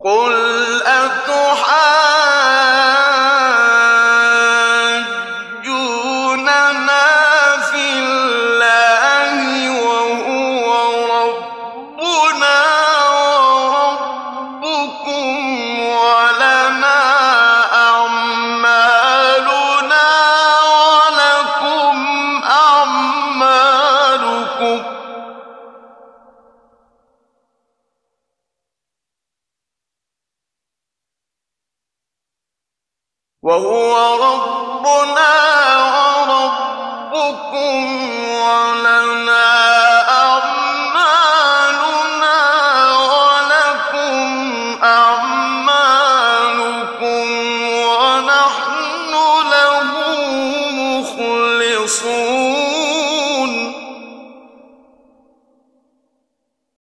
قُلْ أَتُحَاجُّونَنَا فِي اللَّهِ وَهُوَ رَبُّنَا وَرَبُّكُمْ وَلَنَا أَعْمَالُنَا وَلَكُمْ أَعْمَالُكُمْ ۖ وَهُوَ رَبُّنَا